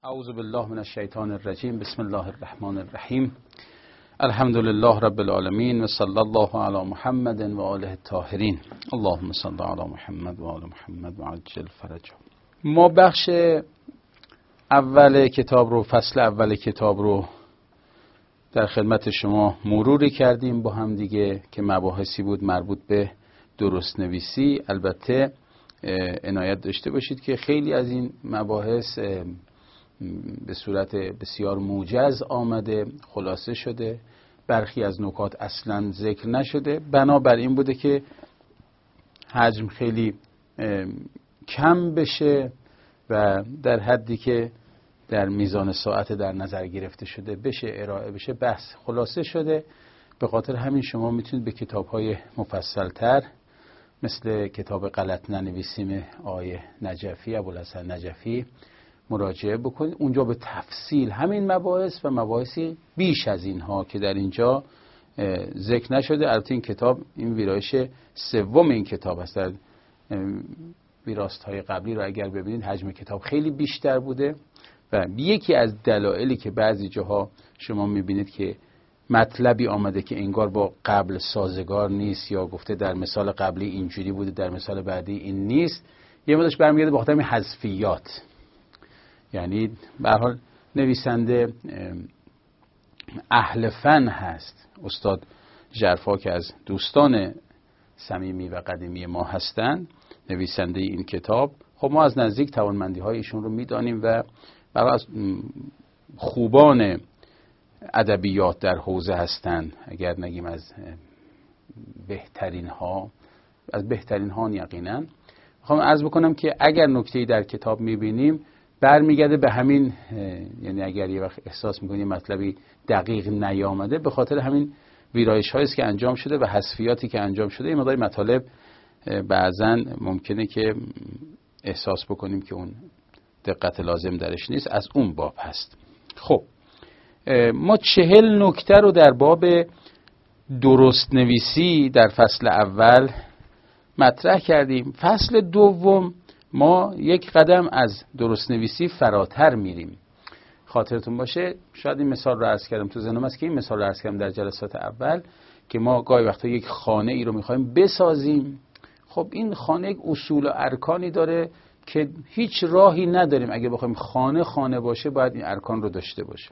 اعوذ بالله من الشیطان الرجیم. بسم الله الرحمن الرحیم. الحمد لله رب العالمین و صلی الله علی محمد و آله الطاهرین. اللهم صل علی محمد و آل محمد و عجل فرجهم. ما بخش اول کتاب رو، فصل اول کتاب رو در خدمت شما مروری کردیم با هم دیگه که مباحثی بود مربوط به درست نویسی. البته عنایت داشته باشید که خیلی از این مباحث به صورت بسیار موجز آمده، خلاصه شده، برخی از نکات اصلا ذکر نشده. بنابر این بوده که حجم خیلی کم بشه و در حدی که در میزان ساعت در نظر گرفته شده بشه ارائه بشه. بحث خلاصه شده. به خاطر همین شما میتونید به کتاب‌های مفصل‌تر مثل کتاب غلط ننویسیم آقای نجفی، ابوالحسن نجفی مراجعه بکنید. اونجا به تفصیل همین مباحث و مباحثی بیش از اینها که در اینجا ذکر نشده. البته این کتاب، این ویرایش سوم این کتاب است. در ویراست‌های قبلی رو اگر ببینید حجم کتاب خیلی بیشتر بوده و یکی از دلایلی که بعضی جاها شما میبینید که مطلبی آمده که انگار با قبل سازگار نیست یا گفته در مثال قبلی اینجوری بوده در مثال بعدی این نیست، یه مقدارش برمیگرده به خاطر همین حذفیات. یعنی به هر حال نویسنده اهل فن هست. استاد ژرفا که از دوستان صمیمی و قدیمی ما هستند، نویسنده این کتاب، خب ما از نزدیک توانمندی های ایشون رو میدانیم و برای از خوبان ادبیات در حوزه هستند. اگر نگیم از بهترین ها، از بهترین ها یقینا. میخوام عرض بکنم که اگر نکته‌ای در کتاب میبینیم برمیگرده به همین، یعنی اگر یه وقت احساس میکنید مطلبی دقیق نیامده، به خاطر همین ویرایش هایی که انجام شده و حذفیاتی که انجام شده. این مقدار مطالب بعضا ممکنه که احساس بکنیم که اون دقت لازم درش نیست، از اون باب هست. خب ما 40 نکته رو در باب درست نویسی در فصل اول مطرح کردیم. فصل دوم ما یک قدم از درست نویسی فراتر میریم. خاطرتون باشه، شاید این مثال رو عرض کردم تو ذهنم است که این مثال رو عرض کردم در جلسات اول که ما گاهی وقتا یک خانه ای رو میخوایم بسازیم. خب این خانه یک اصول و ارکانی داره که هیچ راهی نداریم اگه بخوایم خانه باشه باید این ارکان رو داشته باشه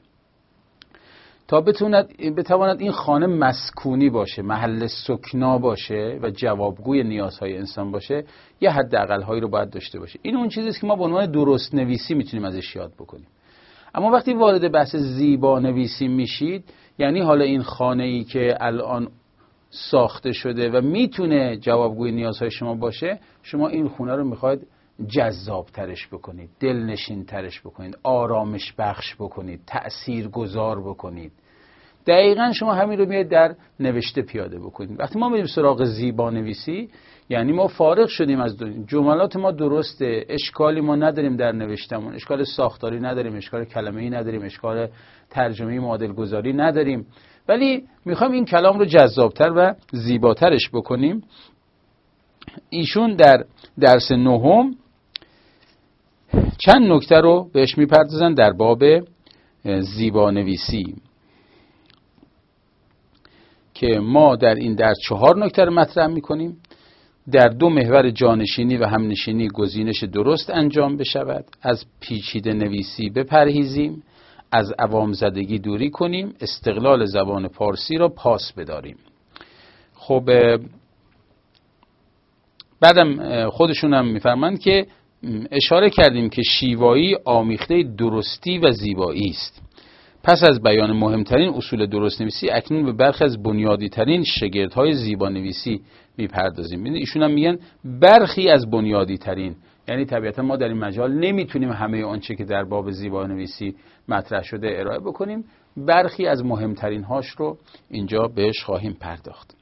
تا بتواند این خانه مسکونی باشه، محل سکنا باشه و جوابگوی نیازهای انسان باشه. یه حداقل هایی رو باید داشته باشه. این اون چیزیست که ما به عنوان درست نویسی میتونیم ازش یاد بکنیم. اما وقتی وارد بحث زیبا نویسی میشید، یعنی حالا این خانه ای که الان ساخته شده و میتونه جوابگوی نیازهای شما باشه، شما این خونه رو میخواید جذاب ترش بکنید، دلنشین ترش بکنید، آرامش بخش بکنید، تأثیر گذار بکنید. دقیقاً شما همین رو میاد در نوشته پیاده بکنید. وقتی ما میریم سراغ زیبا نویسی، یعنی ما فارغ شدیم از جملات ما درسته، اشکالی ما نداریم در نوشتمون، اشکال ساختاری نداریم، اشکال کلمه‌ای نداریم، اشکال ترجمه‌ای معادل گذاری نداریم، ولی میخوایم این کلام رو جذابتر و زیباترش بکنیم. ایشون در درس نهم چند نکته رو بهش میپردازن در باب زیبا نویسی که ما در این درس 4 نکته رو مطرح میکنیم. در 2 محور جانشینی و همنشینی گزینش درست انجام بشود، از پیچیده نویسی بپرهیزیم، از عوام زدگی دوری کنیم، استقلال زبان پارسی را پاس بداریم. خب بعدم خودشون هم میفرمند که اشاره کردیم که شیوایی آمیخته درستی و زیبایی است. پس از بیان مهمترین اصول درست نویسی اکنون به برخی از بنیادی ترین شگردهای زیبا نویسی میپردازیم. ایشون هم میگن برخی از بنیادی ترین، یعنی طبیعتا ما در این مجال نمیتونیم همه آنچه که در باب زیبا نویسی مطرح شده ارائه بکنیم. برخی از مهمترین هاش رو اینجا بهش خواهیم پرداخت.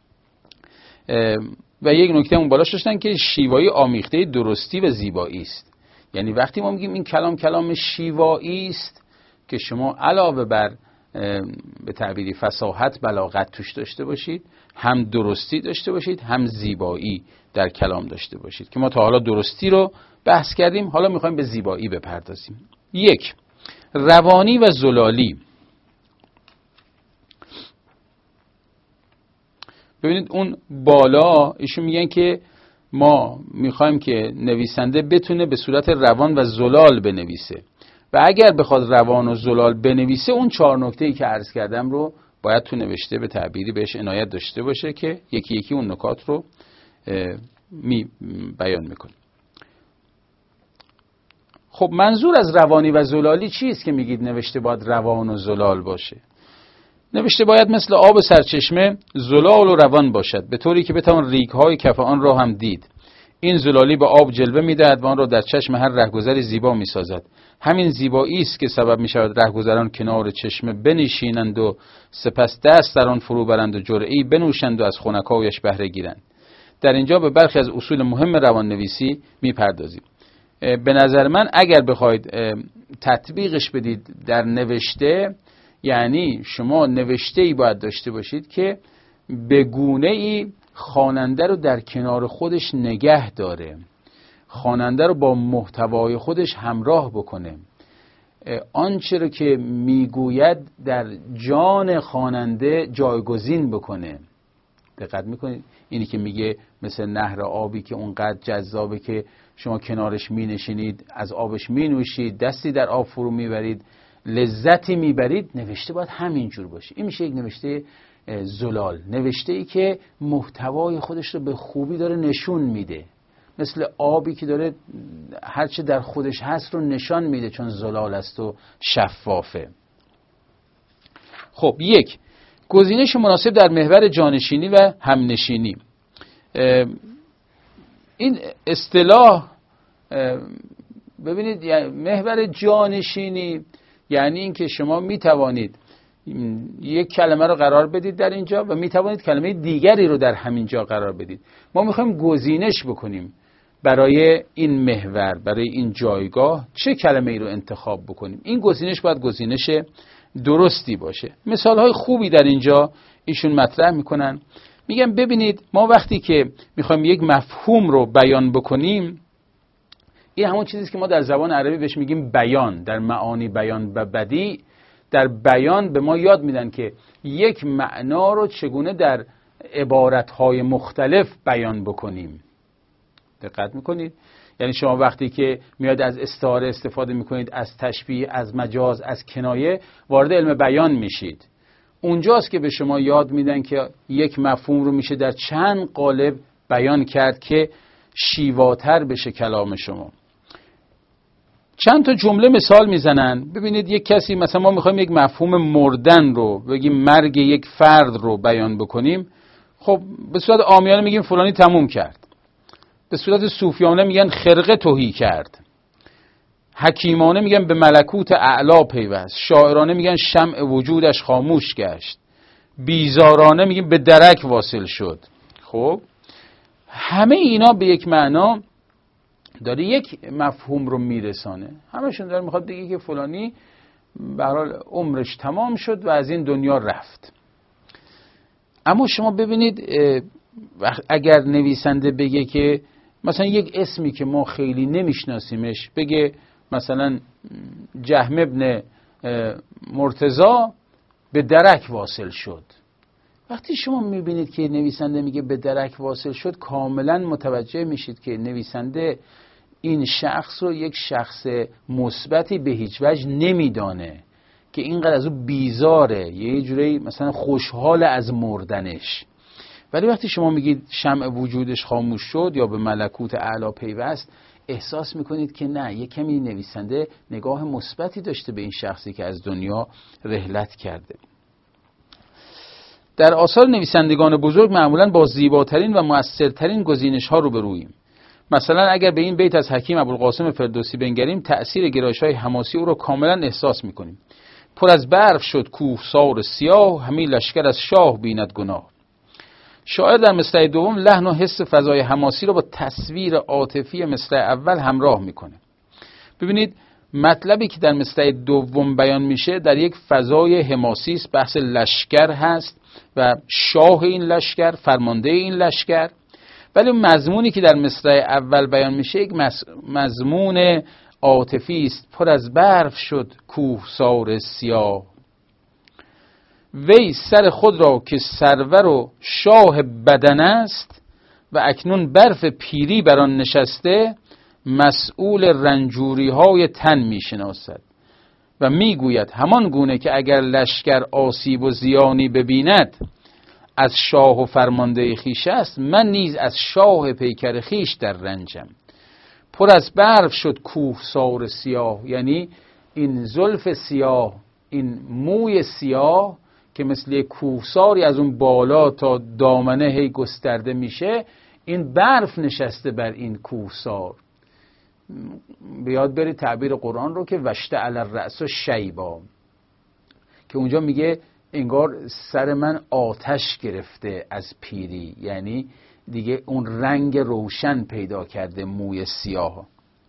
و یک نکته اون بالاش داشتن که شیوایی آمیخته درستی و زیبایی است. یعنی وقتی ما میگیم این کلام شیوایی است که شما علاوه بر به تعبیری فصاحت، بلاغت توش داشته باشید، هم درستی داشته باشید، هم زیبایی در کلام داشته باشید. که ما تا حالا درستی رو بحث کردیم، حالا میخوایم به زیبایی بپردازیم. 1. روانی و زلالی. ببینید اون بالا ایشون میگن که ما میخوایم که نویسنده بتونه به صورت روان و زلال بنویسه و اگر بخواد روان و زلال بنویسه اون 4 نکته‌ای که عرض کردم رو باید تو نوشته به تعبیری بهش عنایت داشته باشه که یکی یکی اون نکات رو بیان میکنه. خب منظور از روانی و زلالی چیست که میگید نوشته باید روان و زلال باشه؟ نوشته باید مثل آب سرچشمه زلال و روان باشد، به طوری که بتوان ریگ‌های کف آن را هم دید. این زلالی به آب جلوه می‌دهد و آن را در چشم هر رهگذری زیبا می‌سازد. همین زیبایی است که سبب می‌شود رهگذران کنار چشمه بنشینند و سپس دست در آن فرو برند و جرعه‌ای بنوشند و از خنکایش بهره گیرند. در اینجا به برخی از اصول مهم روان‌نویسی می‌پردازیم. به نظر من اگر بخواید تطبیقش بدید در نوشته، یعنی شما نوشته‌ای باید داشته باشید که به گونه‌ای خواننده رو در کنار خودش نگه داره، خواننده رو با محتوای خودش همراه بکنه، آنچه رو که میگوید در جان خواننده جایگزین بکنه. دقت میکنید؟ اینی که میگه مثل نهر آبی که اونقدر جذابه که شما کنارش مینشینید، از آبش مینوشید، دستی در آب فرو میبرید، لذتی میبرید. نوشته باید همینجور باشه. این میشه یک نوشته زلال، نوشته ای که محتوای خودش رو به خوبی داره نشون میده، مثل آبی که داره هرچه در خودش هست رو نشان میده چون زلال است و شفافه. خب یک گزینش مناسب در محور جانشینی و همنشینی. این اصطلاح ببینید محور جانشینی یعنی این که شما می توانید یک کلمه رو قرار بدید در اینجا و می توانید کلمه دیگری رو در همین جا قرار بدید. ما میخوایم گزینش بکنیم برای این محور، برای این جایگاه چه کلمه ای رو انتخاب بکنیم. این گزینش باید گزینش درستی باشه. مثال های خوبی در اینجا ایشون مطرح میکنن. میگم ببینید ما وقتی که میخوایم یک مفهوم رو بیان بکنیم، این همون چیزیست که ما در زبان عربی بهش میگیم بیان. در معانی بیان و بدیع، در بیان به ما یاد میدن که یک معنا رو چگونه در عبارتهای مختلف بیان بکنیم. دقت میکنید؟ یعنی شما وقتی که میاد از استعاره استفاده میکنید، از تشبیه، از مجاز، از کنایه، وارد علم بیان میشید. اونجاست که به شما یاد میدن که یک مفهوم رو میشه در چند قالب بیان کرد که شیواتر بشه کلام شما. چند تا جمله مثال میزنن. ببینید یک کسی، مثلا ما میخوایم یک مفهوم مردن رو بگیم، مرگ یک فرد رو بیان بکنیم، خب به صورت عامیانه میگیم فلانی تموم کرد، به صورت صوفیانه میگن خرقه تهی کرد، حکیمانه میگن به ملکوت اعلا پیوست، شاعرانه میگن شمع وجودش خاموش گشت، بیزارانه میگن به درک واصل شد. خب همه اینا به یک معنا داره یک مفهوم رو میرسانه. همشون داره میخواد بگه که فلانی به هر حال عمرش تمام شد و از این دنیا رفت. اما شما ببینید اگر نویسنده بگه که مثلا یک اسمی که ما خیلی نمیشناسیمش، بگه مثلا جهم ابن مرتضی به درک واصل شد، وقتی شما میبینید که نویسنده میگه به درک واصل شد، کاملا متوجه میشید که نویسنده این شخص رو یک شخص مثبتی به هیچ وجه نمیدانه که اینقدر از او بیزاره، یه جوری مثلا خوشحال از مردنش. ولی وقتی شما میگید شمع وجودش خاموش شد یا به ملکوت اعلا پیوست، احساس میکنید که نه، یک کمی نویسنده نگاه مثبتی داشته به این شخصی که از دنیا رحلت کرده. در آثار نویسندگان بزرگ معمولاً با زیباترین و مؤثرترین گزینش ها روبروییم. مثلا اگر به این بیت از حکیم ابوالقاسم فردوسی بنگریم، تأثیر گرایش‌های حماسی او را کاملا احساس میکنیم. پر از برف شد کوهسار سیاه، همین لشکر از شاه بیند گناه. شاعر در مصرع دوم لحن و حس فضای حماسی را با تصویر عاطفی مصرع اول همراه میکنه. ببینید مطلبی که در مصرع دوم بیان میشه در یک فضای حماسی است، بحث لشکر هست و شاه این لشکر، فرمانده این لشکر. ولی مضمونی که در مصرع اول بیان میشه یک مضمون عاطفی است پر از برف شد کوهسار سیاه. وی سر خود را که سرور و شاه بدن است و اکنون برف پیری بر آن نشسته، مسئول رنجوری های تن می شناسد و می گوید همان گونه که اگر لشکر آسیب و زیانی ببیند از شاه و فرمانده خیش است، من نیز از شاه پیکر خیش در رنجم. پر از برف شد کوهسار سیاه، یعنی این زلف سیاه، این موی سیاه که مثل کوهساری از اون بالا تا دامنه هی گسترده میشه، این برف نشسته بر این کوهسار. بیاد برید تعبیر قرآن رو که واشتعل الرأس شیبا، که اونجا میگه انگار سر من آتش گرفته از پیری، یعنی دیگه اون رنگ روشن پیدا کرده موی سیاه.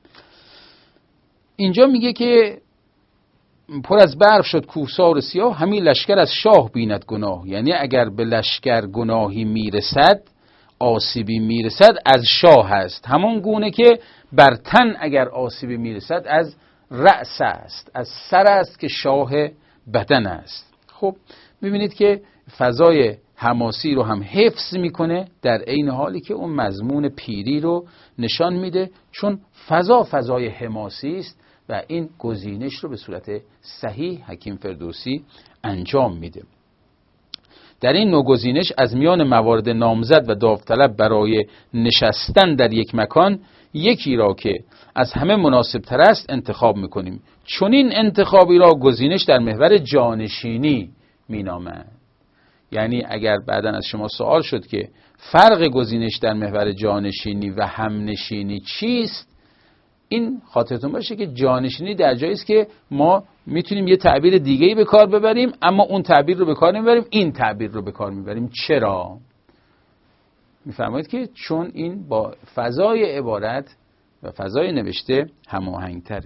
اینجا میگه که پر از برف شد کوهسار سیاه، همین لشکر از شاه بیند گناه، یعنی اگر به لشکر گناهی میرسد، آسیبی میرسد، از شاه هست. همون گونه که بر تن اگر آسیبی میرسد از رأس است، از سر است که شاه بدن است. خب میبینید که فضای حماسی رو هم حفظ میکنه در عین حالی که اون مضمون پیری رو نشان میده، چون فضای حماسی است و این گزینش رو به صورت صحیح حکیم فردوسی انجام میده. در این نوع گزینش از میان موارد نامزد و داوطلب برای نشستن در یک مکان، یکی را که از همه مناسب تر است انتخاب میکنیم. چون این انتخابی را گزینش در محور جانشینی مینامند. یعنی اگر بعداً از شما سوال شد که فرق گزینش در محور جانشینی و همنشینی چیست، این خاطرتون باشه که جانشینی در جایی است که ما میتونیم یه تعبیر دیگه‌ای به کار ببریم، اما اون تعبیر رو به کار نمیبریم، این تعبیر رو به کار میبریم. چرا؟ میفرمایید که چون این با فضای عبارت و فضای نوشته هماهنگ‌تره.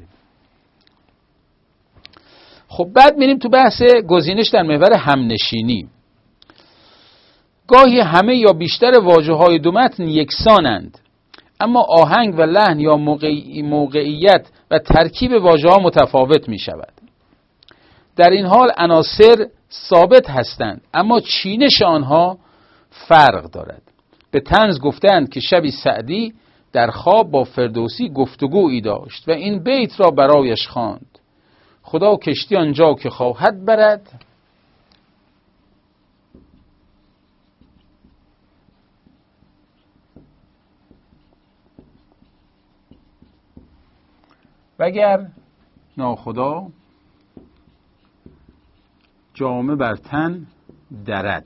خب بعد میریم تو بحث گزینش در محور همنشینی. گاهی همه یا بیشتر واژه‌های دو متن یکسانند، اما آهنگ و لحن یا موقعیت و ترکیب واژه‌ها متفاوت می شود. در این حال عناصر ثابت هستند، اما چینش آنها فرق دارد. به طنز گفتند که شبی سعدی در خواب با فردوسی گفتگویی داشت و این بیت را برایش خواند: خدا کشتی آنجا که خواهد برد، وگر ناخدا جامه بر تن درد.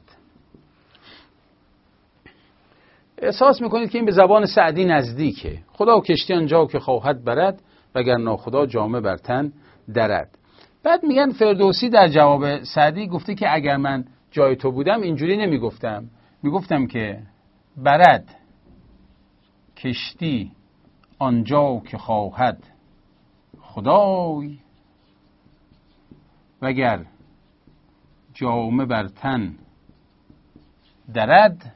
احساس میکنید که این به زبان سعدی نزدیکه. خدا کشتی آنجا که خواهد برد، وگر ناخدا جامه بر تن درد. بعد میگن فردوسی در جواب سعدی گفته که اگر من جای تو بودم اینجوری نمیگفتم، میگفتم که برد کشتی آنجا که خواهد خدای، وگر جامه بر تن درد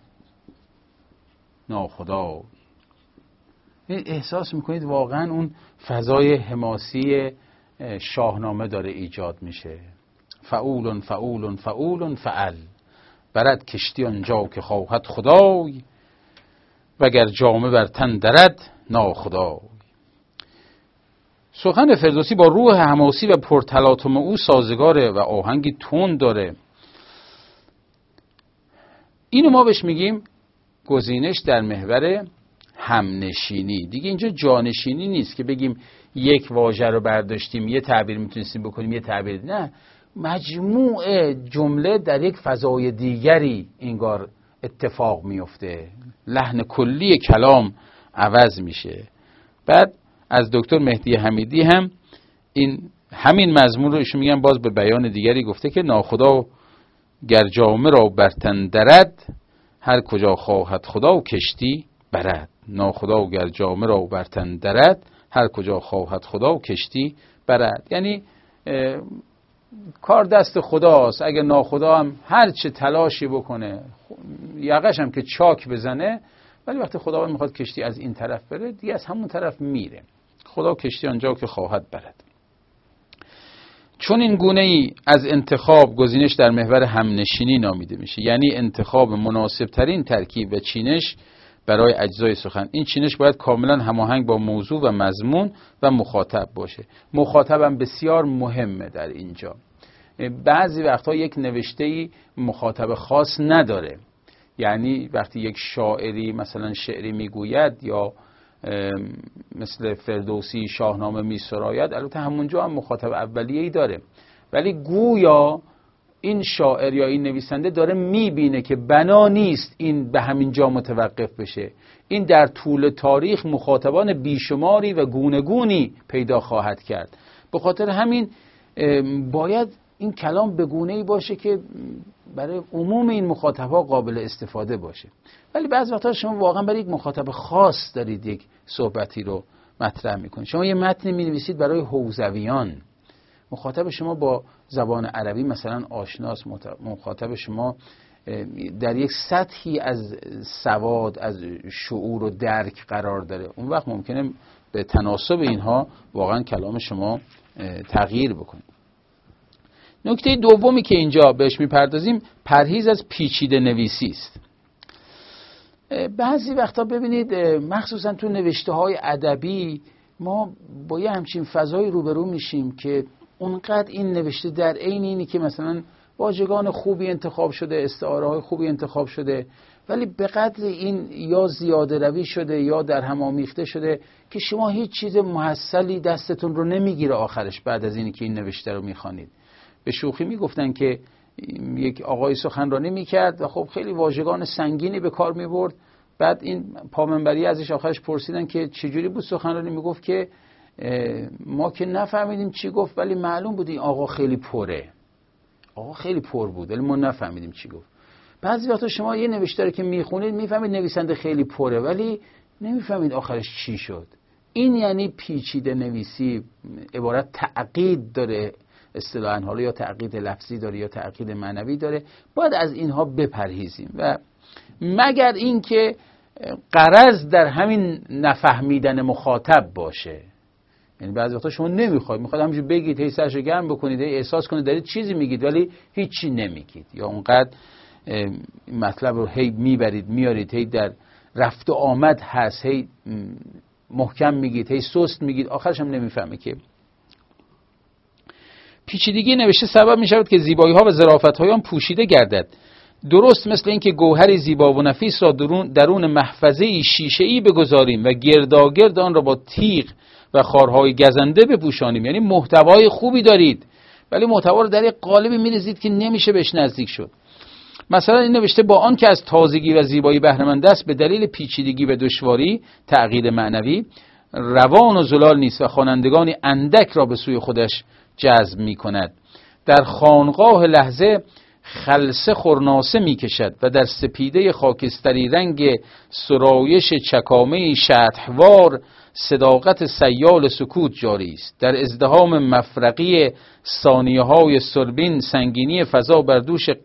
ناخدا. احساس میکنید واقعا اون فضای حماسی شاهنامه داره ایجاد میشه. فعول فعول فعول فعل، برد کشتی آنجا که خواهد خدای، وگر جامه بر تن درد ناخدا. سخن فردوسی با روح حماسی و پرتلاطم او سازگاره و آهنگی تند داره. اینو ما بهش میگیم گزینش در محور همنشینی. دیگه اینجا جانشینی نیست که بگیم یک واژه رو برداشتیم یه تعبیر میتونستیم بکنیم یه تعبیر، نه، مجموع جمله در یک فضای دیگری انگار اتفاق میفته، لحن کلی کلام عوض میشه. بعد از دکتر مهدی حمیدی هم همین مضمون رو ایشون میگن باز به بیان دیگری گفته که ناخدا گر جامه را بر تن درد، هر کجا خواهد خدا و کشتی برد. ناخدا گر جامه را بر تن درد، هر کجا خواهد خدا و کشتی برد. یعنی کار دست خداست. اگه ناخدا هم هر چه تلاشی بکنه، یقش هم که چاک بزنه، ولی وقتی خدا میخواد کشتی از این طرف بره، دیگه از همون طرف میره. خدا کشتی آنجا که خواهد برد. چون این گونه ای از انتخاب گزینش در محور همنشینی نامیده میشه، یعنی انتخاب مناسب ترین ترکیب و چینش برای اجزای سخن. این چینش باید کاملا هماهنگ با موضوع و مضمون و مخاطب باشه. مخاطبم بسیار مهمه در اینجا. بعضی وقتها یک نوشته‌ای مخاطب خاص نداره، یعنی وقتی یک شاعری مثلا شعری میگوید یا مثل فردوسی شاهنامه میسراید، البته همونجا هم مخاطب اولیه‌ای داره، ولی گویا این شاعر یا این نویسنده داره میبینه که بنا نیست این به همین جا متوقف بشه، این در طول تاریخ مخاطبان بیشماری و گونگونی پیدا خواهد کرد. به خاطر همین باید این کلام به گونه‌ای باشه که برای عموم این مخاطبها قابل استفاده باشه. ولی بعضی وقتا شما واقعا برای یک مخاطب خاص دارید یک صحبتی رو مطرح میکنید. شما یه متن می‌نویسید برای حوزویان، مخاطب شما با زبان عربی مثلا آشناست، مخاطب شما در یک سطحی از سواد، از شعور و درک قرار داره. اون وقت ممکنه به تناسب اینها واقعا کلام شما تغییر بکنه. نکته دومی که اینجا بهش میپردازیم پرهیز از پیچیده نویسی است. بعضی وقتا ببینید مخصوصا تو نوشته های ادبی ما با یه همچین فضای روبرو میشیم که اونقدر این نوشته در عین اینی که مثلا واژگان خوبی انتخاب شده، استعاره های خوبی انتخاب شده، ولی به قدر این یا زیاده روی شده یا در هم آمیخته شده که شما هیچ چیز محصلی دستتون رو نمیگیره آخرش بعد از اینی که این نوشته رو میخوانید. به شوخی میگفتن که یک آقای سخنرانی میکرد و خب خیلی واژگان سنگینی به کار میبرد، بعد این پامنبری ازش آخرش پرسیدن که چجوری بود سخنرانی، میگفت که ما که نفهمیدیم چی گفت ولی معلوم بود این آقا خیلی پره، آقا خیلی پر بود ولی ما نفهمیدیم چی گفت. بعضی وقتا شما یه نوشته رو که میخونید میفهمید نویسنده خیلی پره ولی نمیفهمید آخرش چی شد. این یعنی پیچیده نویسی، عبارت تعقید داره اصطلاحاً، حالا یا تعقید لفظی داره یا تعقید معنوی داره، باید از اینها بپرهیزیم و مگر اینکه غرض در همین نفهمیدن مخاطب باشه. یعنی بعضی وقتا شما نمیخواید، میخواد همینجوری بگید، هی سرشو گرم بکنید، هی احساس کنید دارید چیزی میگید ولی هیچی نمیگید، یا اونقدر مطلب رو هی میبرید میارید، هی در رفت و آمد هست، هی محکم میگید، هی سست میگید، آخرش هم نمیفهمه که. پیچیدگی نوشته سبب می شود که زیبایی ها و ظرافت های آن پوشیده گردد. درست مثل اینکه گوهری زیبا و نفیس را درون محفظه شیشه‌ای بگذاریم و گرداگرد آن را با تیغ و خارهای گزنده بپوشانیم. یعنی محتوای خوبی دارید ولی محتوا رو در یک قالبی می‌ریزید که نمیشه بهش نزدیک شد. مثلا این نوشته با آن که از تازگی و زیبایی بهره مند است، به دلیل پیچیدگی و دشواری تعقید معنوی روان و زلال نیست و خوانندگانی اندک را به سوی خودش جذب می کند. در خانقاه لحظه خلسه خرناسه می کشد و در سپیده خاکستری رنگ سرایش چکامه شطحوار صداقت سیال سکوت جاری است. در ازدحام مفرقی ثانیه های سربین سنگینی فضا بر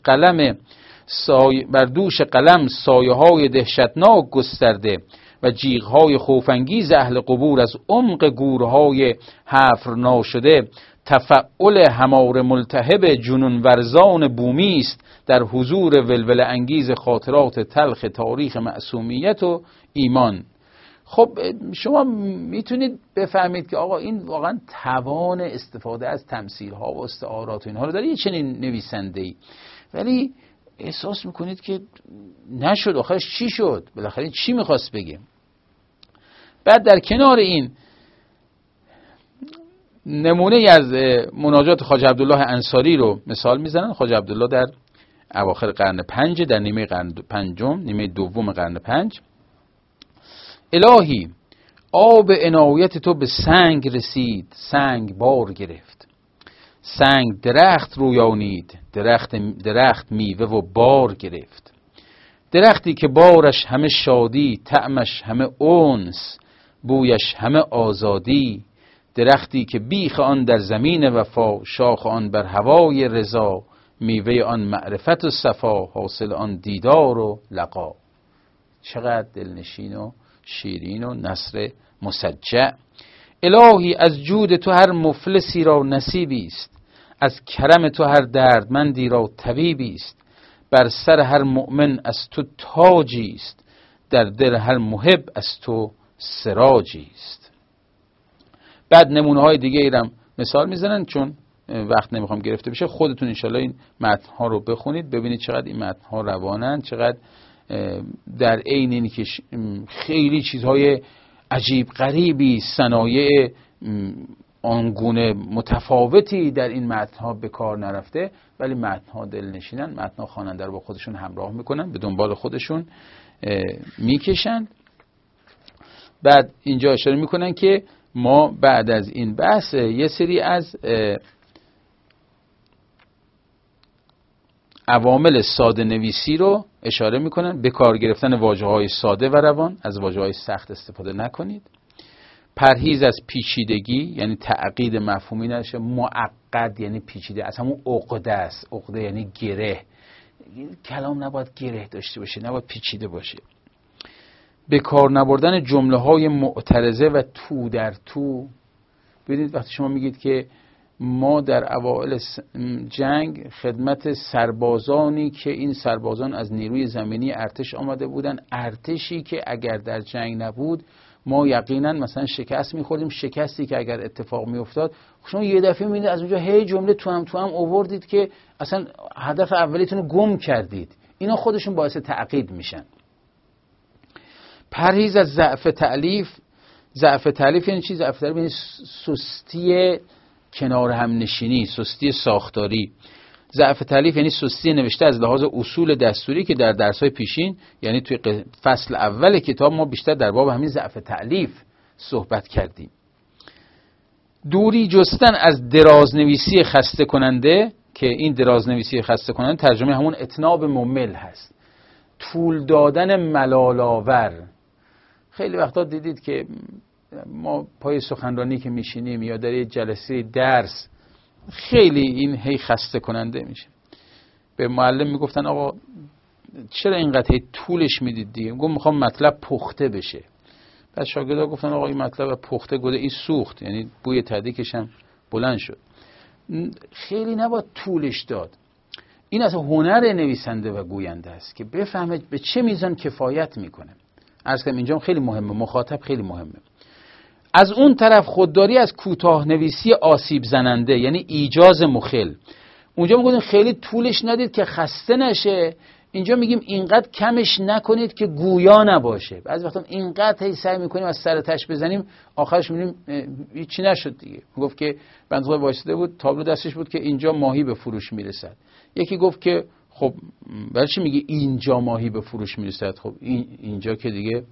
دوش قلم سایه های دهشتناک گسترده و جیغهای خوفانگیز اهل قبور از عمق گورهای حفر ناشده تفعل حمار ملتهب جنون ورزان بومی است در حضور ولوله انگیز خاطرات تلخ تاریخ معصومیت و ایمان. خب شما میتونید بفهمید که آقا این واقعا توان استفاده از تمثیل ها و استعارات و اینها رو داره یه چنین نویسنده‌ای، ولی احساس میکنید که نشد، آخرش چی شد، بالاخره چی میخواست بگه. بعد در کنار این نمونه از مناجات خواجه عبدالله انصاری رو مثال میزنن. خواجه عبدالله در اواخر قرن 5 در نیمه قرن پنجم، نیمه دوم قرن 5: الهی آب عنایت تو به سنگ رسید، سنگ بار گرفت، سنگ درخت رویانید، درخت میوه و بار گرفت، درختی که بارش همه شادی، طعمش همه انس، بویش همه آزادی، درختی که بیخ آن در زمین وفا، شاخ آن بر هوای رضا، میوه آن معرفت و صفا، حاصل آن دیدار و لقا. چقدر دلنشین و شیرین و نثر مسجع. الهی از جود تو هر مفلسی را نصیبی است، از کرم تو هر دردمندی را طبیبی است. بر سر هر مؤمن از تو تاجی است، در دل هر محب از تو سراجی است. بعد نمونه های دیگه ایرم مثال میزنن، چون وقت نمیخوام گرفته بشه. خودتون انشالله این متن ها رو بخونید، ببینید چقدر این متن ها روانن، چقدر در عین اینی که خیلی چیزهای عجیب غریبی، صنایع آنگونه متفاوتی در این متن ها به کار نرفته، ولی متن ها دلنشینن، متن ها خواننده رو با خودشون همراه میکنن، به دنبال خودشون میکشن. بعد اینجا اشاره میکنن که ما بعد از این بحث یه سری از عوامل ساده نویسی رو اشاره میکنن. به کار گرفتن واژه‌های ساده و روان، از واژه‌های سخت استفاده نکنید. پرهیز از پیچیدگی، یعنی تعقید مفهومی نشه. معقد یعنی پیچیده، از همون عقده است. عقده یعنی گره. کلام نباید گره داشته باشه، نباید پیچیده باشه. به کار نبردن جمله‌های معترضه و تو در تو. ببینید وقتی شما میگید که ما در اوائل جنگ خدمت سربازانی که این سربازان از نیروی زمینی ارتش آمده بودن، ارتشی که اگر در جنگ نبود ما یقینا مثلا شکست می‌خوردیم، شکستی که اگر اتفاق می‌افتاد شما یه دفعه می‌بینید از اونجا هی جمله تو هم آوردید که اصلا هدف اولیتون رو گم کردید. اینا خودشون باعث تعقید میشن. پرهیز از ضعف تألیف. ضعف تألیف یعنی چی؟ ضعف تألیف یعنی سستی کنار هم نشینی، سستی ساختاری. ضعف تألیف یعنی سستی نوشته از لحاظ اصول دستوری که در درس‌های پیشین، یعنی توی فصل اول کتاب ما بیشتر در باب همین ضعف تألیف صحبت کردیم. دوری جستن از درازنویسی خسته کننده، که این درازنویسی خسته کننده ترجمه همون اتناب ممل هست، طول دادن ملال‌آور. خیلی وقتا دیدید که ما پای سخنرانی که میشینیم یا در یه جلسه درس خیلی این هی خسته کننده میشه. به معلم میگفتن آقا چرا اینقدر هی طولش میدید دیگه؟ میگم میخوام مطلب پخته بشه. بعد شاگردا گفتن آقا این مطلب پخته گده این سوخت، یعنی بوی تدیکش هم بلند شد. خیلی نباید طولش داد. این از هنر نویسنده و گوینده است که بفهمه به چه میزان کفایت میکنه. عرض کنم اینجا خیلی مهمه، مخاطب خیلی مهمه. از اون طرف خودداری از کوتاه نویسی آسیب زننده، یعنی ایجاز مخل. اونجا میگن خیلی طولش ندید که خسته نشه، اینجا میگیم اینقدر کمش نکنید که گویا نباشه. بعضی وقتا اینقدر هی سعی میکنیم از سر تش بزنیم، آخرش میبینیم هیچی نشد دیگه. گفت که بنده خدا وایساده بود، تابلو دستش بود که اینجا ماهی به فروش میرسد. یکی گفت که خب برای چی میگه اینجا ماهی به فروش میرسد؟ خب اینجا که دیگه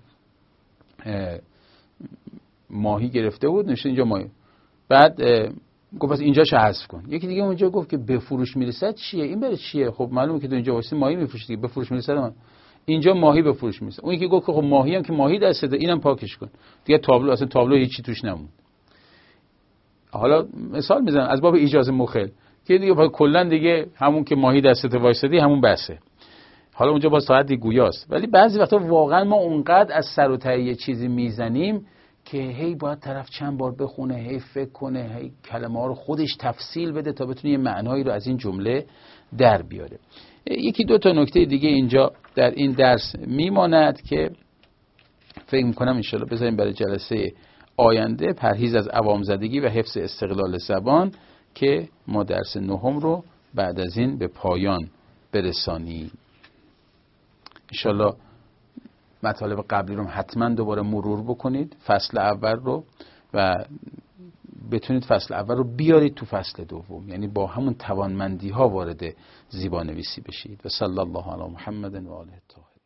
ماهی گرفته بود، نشه اینجا ماهی. بعد گفت پس اینجا چه حذف کن. یکی دیگه اونجا گفت که به فروش میرسد چیه؟ این برای چیه؟ خب معلومه که تو اینجا واسه ماهی میفروشی دیگه، به فروش میرسد من. اینجا ماهی به فروش میرسد. اون یکی گفت که خب ماهی هم که ماهی دسته، اینم پاکش کن. دیگه تابلو اصلا تابلو هیچی توش نموند. حالا مثال میزنم از باب ایجاز مخل که دیگه کلا دیگه همون که ماهی دستت وایسادی همون بسه. حالا اونجا با ساعت گویاست، ولی بعضی وقتا واقعا ما اونقدر از سر و ته یه چیزی میزنیم که هی باید طرف چند بار بخونه، هی فکر کنه، هی کلمه ها رو خودش تفصیل بده تا بتونه یه معنایی رو از این جمله در بیاره. یکی دو تا نکته دیگه اینجا در این درس میماند که فکر میکنم انشالله بذاریم برای جلسه آینده. پرهیز از عوام زدگی و حفظ استقلال زبان که ما درس نهم رو بعد از این به پایان برسانیم. انشالله مطالب قبلی رو حتما دوباره مرور بکنید، فصل اول رو، و بتونید فصل اول رو بیارید تو فصل دوم، یعنی با همون توانمندی ها وارد زیبانویسی بشید. و صلی الله علی محمد و آله الطاهرین.